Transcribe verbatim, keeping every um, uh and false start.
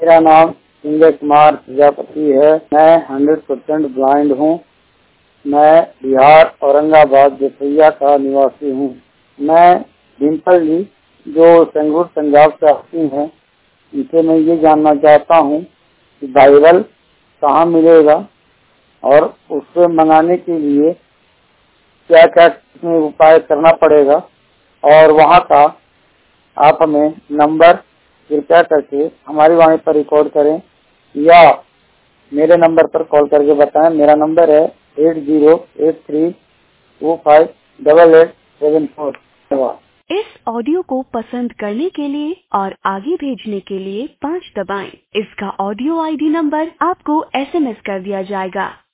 मेरा नाम संजय कुमार प्रजापति है। मैं हंड्रेड परसेंट ब्लाइंड हूँ। मैं बिहार औरंगाबाद जसैया का निवासी हूँ। मैं डिम्पल जी जो संगरूर पंजाब से आती हैं, उनसे मैं ये जानना चाहता हूँ कि बाइबल कहाँ मिलेगा और उससे मंगाने के लिए क्या क्या इसमें उपाय करना पड़ेगा, और वहाँ का आप हमें नंबर कृपया करके हमारी वाणी पर रिकॉर्ड करें या मेरे नंबर पर कॉल करके बताएं। मेरा नंबर है eight zero eight three two five double eight seven four. धन्यवाद। इस ऑडियो को पसंद करने के लिए और आगे भेजने के लिए पाँच दबाएं। इसका ऑडियो आईडी नंबर आपको एसएमएस कर दिया जाएगा।